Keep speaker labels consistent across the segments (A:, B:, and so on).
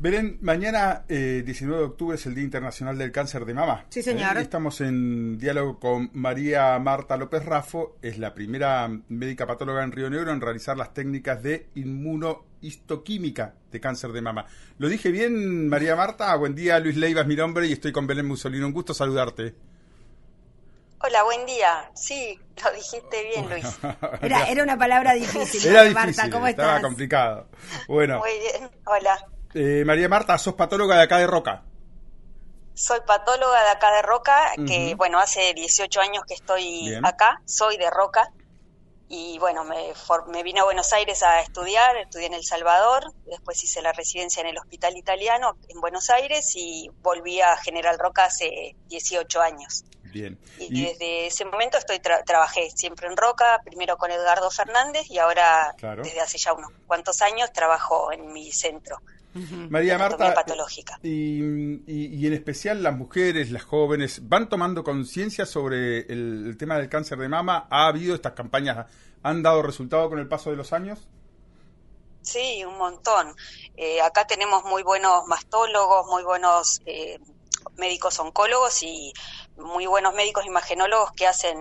A: Belén, mañana 19 de octubre es el Día Internacional del Cáncer de Mama.
B: Sí, señor.
A: Estamos en diálogo con María Marta López Raffo, es la primera médica patóloga en Río Negro en realizar las técnicas de inmunohistoquímica de cáncer de mama. ¿Lo dije bien, María Marta? Buen día, Luis Leiva es mi nombre y estoy con Belén Musolino. Un gusto saludarte.
C: Hola, buen día. Sí, lo dijiste bien, Luis.
B: Era una palabra difícil.
A: Era
B: Marta,
A: difícil,
B: ¿cómo
A: estaba
B: estás?
A: complicado. Bueno.
C: Muy bien, hola.
A: María Marta, sos patóloga de acá de Roca.
C: Soy patóloga de acá de Roca, que hace 18 años que estoy
A: Bien.
C: acá, soy de Roca. Y bueno, me vine a Buenos Aires a estudiar, estudié en El Salvador, después hice la residencia en el Hospital Italiano en Buenos Aires y volví a General Roca hace 18 años.
A: Bien.
C: Y desde ese momento trabajé siempre en Roca, primero con Edgardo Fernández y ahora desde hace ya unos cuantos años trabajo en mi centro.
A: María Marta,
C: patológica.
A: Y en especial las mujeres, las jóvenes, ¿van tomando conciencia sobre el tema del cáncer de mama? ¿Ha habido estas campañas? ¿Han dado resultado con el paso de los años?
C: Sí, un montón. Acá tenemos muy buenos mastólogos, muy buenos médicos oncólogos y muy buenos médicos imagenólogos que hacen...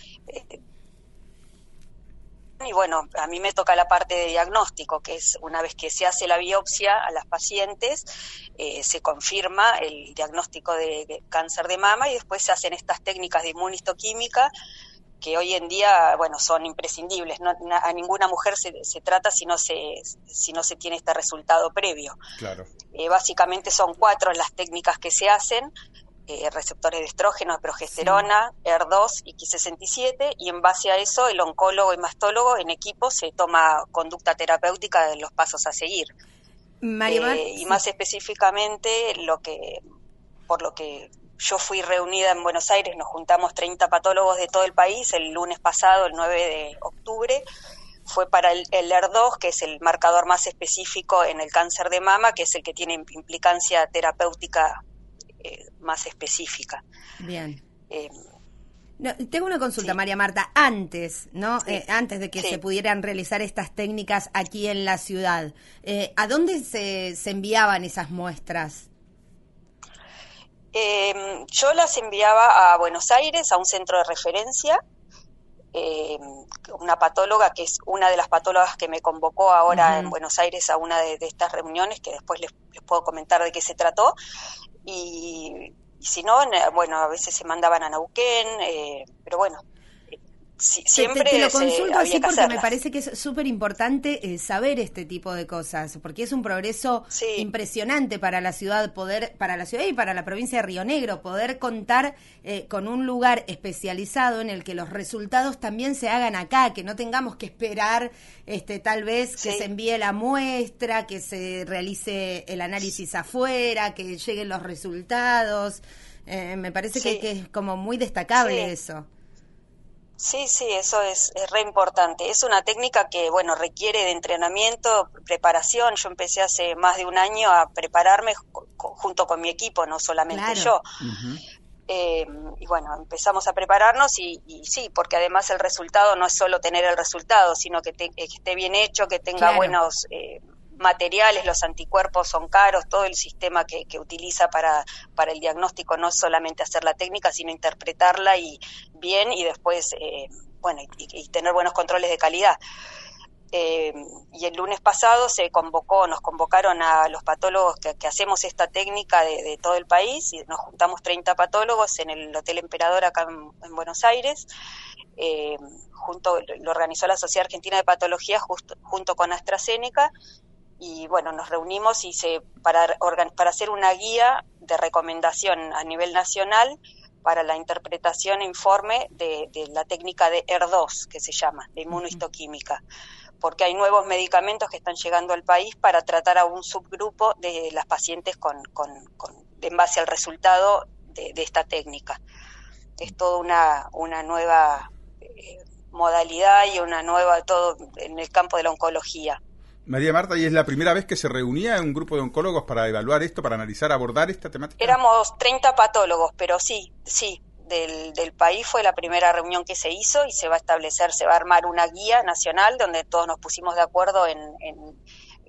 C: Y bueno, a mí me toca la parte de diagnóstico, que es una vez que se hace la biopsia a las pacientes, se confirma el diagnóstico de cáncer de mama y después se hacen estas técnicas de inmunohistoquímica que hoy en día, son imprescindibles. A ninguna mujer se trata si no se tiene este resultado previo.
A: Claro.
C: Básicamente son 4 las técnicas que se hacen. Receptores de estrógeno, de progesterona, HER2 y Ki67, y en base a eso el oncólogo y mastólogo en equipo se toma conducta terapéutica de los pasos a seguir. Y más específicamente por lo que yo fui reunida en Buenos Aires, nos juntamos 30 patólogos de todo el país el lunes pasado, el 9 de octubre, fue para el HER2, que es el marcador más específico en el cáncer de mama, que es el que tiene implicancia terapéutica más específica.
B: Bien. Tengo una consulta, María Marta. Antes, ¿no?
C: Sí.
B: Antes de que se pudieran realizar estas técnicas aquí en la ciudad, ¿a dónde se enviaban esas muestras?
C: Yo las enviaba a Buenos Aires, a un centro de referencia. Una patóloga, que es una de las patólogas que me convocó ahora en Buenos Aires a una de estas reuniones, que después les puedo comentar de qué se trató. Y si no, a veces se mandaban a Neuquén, pero bueno, siempre
B: te lo consulto
C: había
B: así
C: que
B: porque
C: hacerlas.
B: me parece que es súper importante saber este tipo de cosas, porque es un progreso impresionante para la ciudad y para la provincia de Río Negro, poder contar con un lugar especializado en el que los resultados también se hagan acá, que no tengamos que esperar tal vez que se envíe la muestra, que se realice el análisis afuera, que lleguen los resultados. Me parece que es como muy destacable eso.
C: Sí, eso es re importante. Es una técnica que, requiere de entrenamiento, preparación. Yo empecé hace más de un año a prepararme junto con mi equipo, no solamente yo. Empezamos a prepararnos y sí, porque además el resultado no es solo tener el resultado, sino que esté bien hecho, que tenga buenos materiales, los anticuerpos son caros, todo el sistema que utiliza para el diagnóstico no es solamente hacer la técnica, sino interpretarla y después, y tener buenos controles de calidad. Y el lunes pasado nos convocaron a los patólogos que hacemos esta técnica de todo el país, y nos juntamos 30 patólogos en el Hotel Emperador acá en Buenos Aires. Lo organizó la Sociedad Argentina de Patología junto con AstraZeneca. Y nos reunimos para hacer una guía de recomendación a nivel nacional para la interpretación e informe de la técnica de HER2, que se llama, de inmunohistoquímica, porque hay nuevos medicamentos que están llegando al país para tratar a un subgrupo de las pacientes en base al resultado de esta técnica. Es toda una nueva modalidad y una nueva todo en el campo de la oncología.
A: María Marta, ¿y es la primera vez que se reunía un grupo de oncólogos para evaluar esto, para analizar, abordar esta temática?
C: Éramos 30 patólogos, pero sí, del país fue la primera reunión que se hizo y se va a armar una guía nacional donde todos nos pusimos de acuerdo en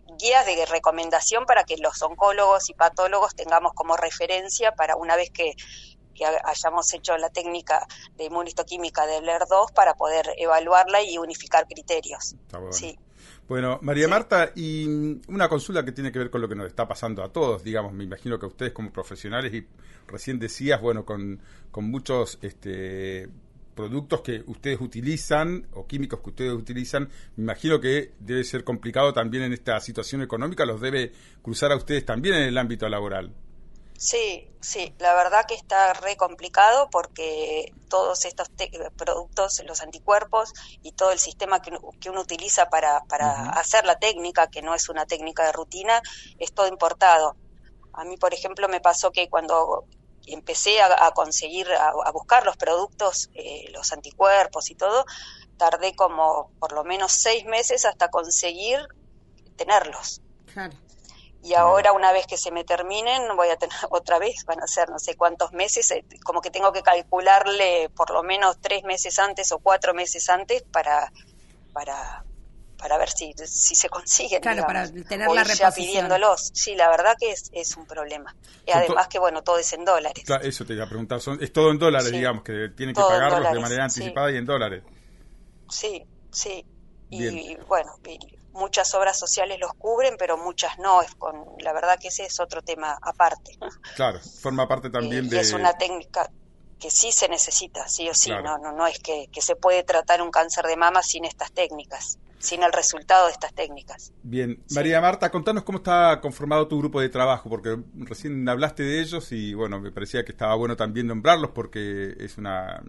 C: guías de recomendación para que los oncólogos y patólogos tengamos como referencia para una vez que hayamos hecho la técnica de inmunistoquímica del ER2 para poder evaluarla y unificar criterios.
A: Está bueno.
C: Sí.
A: Bueno, María Marta, y una consulta que tiene que ver con lo que nos está pasando a todos, digamos, me imagino que ustedes como profesionales, y recién decías, bueno, con muchos productos que ustedes utilizan o químicos que ustedes utilizan, me imagino que debe ser complicado también en esta situación económica, los debe cruzar a ustedes también en el ámbito laboral.
C: Sí, la verdad que está re complicado porque todos estos productos, los anticuerpos y todo el sistema que uno utiliza para hacer la técnica, que no es una técnica de rutina, es todo importado. A mí, por ejemplo, me pasó que cuando empecé a conseguir, a buscar los productos, los anticuerpos y todo, tardé como por lo menos 6 meses hasta conseguir tenerlos.
B: Claro.
C: Y ahora, una vez que se me terminen, voy a tener otra vez, van a ser no sé cuántos meses, como que tengo que calcularle por lo menos 3 meses antes o 4 meses antes para ver si se consiguen.
B: Claro,
C: digamos.
B: para tener
C: Voy
B: la
C: ya
B: reposición.
C: pidiéndolos. Sí, la verdad que es un problema. Y además que, bueno, todo es en dólares.
A: Claro, eso te iba a preguntar, es todo en dólares, digamos, que tienen que pagarlos de manera anticipada y en dólares.
C: Sí.
A: Bien.
C: Y bueno, muchas obras sociales los cubren, pero muchas no. La verdad que ese es otro tema aparte.
A: Claro, forma parte también
C: y
A: de...
C: es una técnica que sí se necesita, sí o sí.
A: Claro.
C: No es que se puede tratar un cáncer de mama sin estas técnicas, sin el resultado de estas técnicas.
A: Bien,
C: Sí.
A: María Marta, contanos cómo está conformado tu grupo de trabajo, porque recién hablaste de ellos y bueno, me parecía que estaba bueno también nombrarlos porque es una...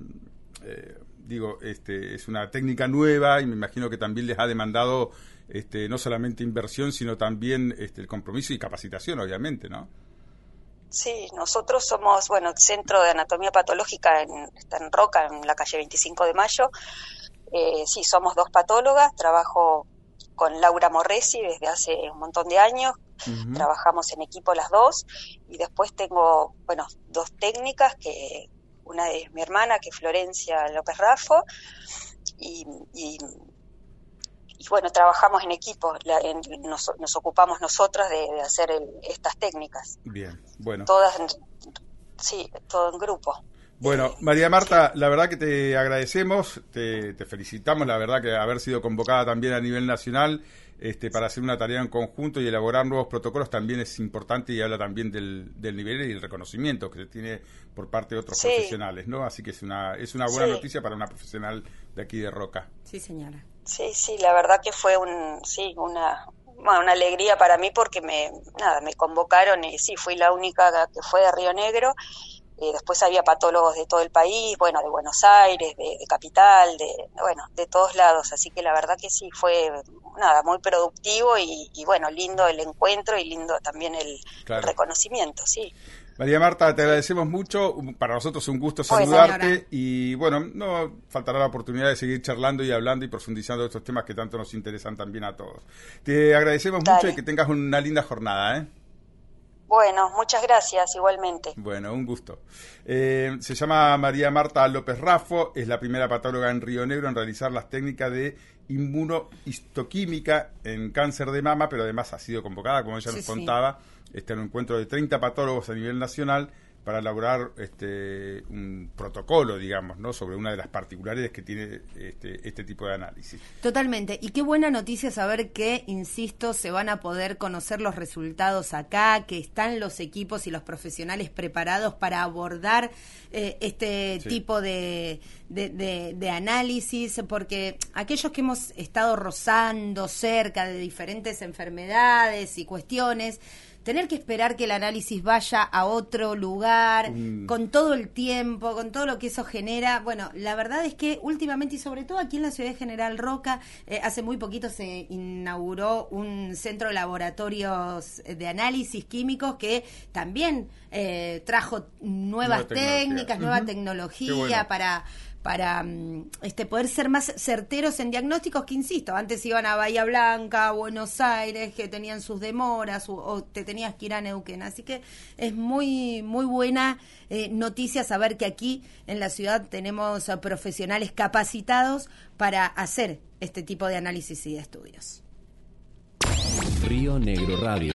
A: es una técnica nueva y me imagino que también les ha demandado no solamente inversión, sino también el compromiso y capacitación, obviamente, ¿no?
C: Sí, nosotros somos, el Centro de Anatomía Patológica está en Roca, en la calle 25 de Mayo. Sí, somos 2 patólogas, trabajo con Laura Morresi desde hace un montón de años, trabajamos en equipo las 2, y después tengo, 2 técnicas, que una es mi hermana, que es Florencia López Raffo, y trabajamos en equipo, nos ocupamos nosotras de hacer estas técnicas.
A: Bien, bueno.
C: Todas, todo en grupo.
A: Bueno, María Marta, la verdad que te agradecemos, te felicitamos, la verdad que haber sido convocada también a nivel nacional para hacer una tarea en conjunto y elaborar nuevos protocolos también es importante y habla también del nivel y el reconocimiento que se tiene por parte de otros profesionales, ¿no? Así que es una buena noticia para una profesional de aquí de Roca.
B: Sí, señora.
C: Sí, la verdad que fue una alegría para mí porque me convocaron y sí, fui la única que fue de Río Negro. Después había patólogos de todo el país, de Buenos Aires, de Capital, de todos lados. Así que la verdad que sí, fue muy productivo y lindo el encuentro y lindo también el reconocimiento, sí.
A: María Marta, te agradecemos mucho, para nosotros un gusto saludarte y no faltará la oportunidad de seguir charlando y hablando y profundizando estos temas que tanto nos interesan también a todos. Te agradecemos mucho y que tengas una linda jornada, ¿eh?
C: Bueno, muchas gracias, igualmente.
A: Bueno, un gusto. Se llama María Marta López Raffo, es la primera patóloga en Río Negro en realizar las técnicas de inmunohistoquímica en cáncer de mama, pero además ha sido convocada, como ella nos contaba, en un encuentro de 30 patólogos a nivel nacional para elaborar un protocolo, digamos, ¿no? Sobre una de las particularidades que tiene este tipo de análisis.
B: Totalmente. Y qué buena noticia saber que, insisto, se van a poder conocer los resultados acá, que están los equipos y los profesionales preparados para abordar tipo de análisis, porque aquellos que hemos estado rozando cerca de diferentes enfermedades y cuestiones, tener que esperar que el análisis vaya a otro lugar, con todo el tiempo, con todo lo que eso genera. La verdad es que últimamente, y sobre todo aquí en la ciudad de General Roca, hace muy poquito se inauguró un centro de laboratorios de análisis químicos que también trajo nuevas técnicas, nueva tecnología para poder ser más certeros en diagnósticos que, insisto, antes iban a Bahía Blanca, a Buenos Aires, que tenían sus demoras, o te tenías que ir a Neuquén. Así que es muy, muy buena noticia saber que aquí en la ciudad tenemos profesionales capacitados para hacer este tipo de análisis y de estudios.
D: Río Negro Radio.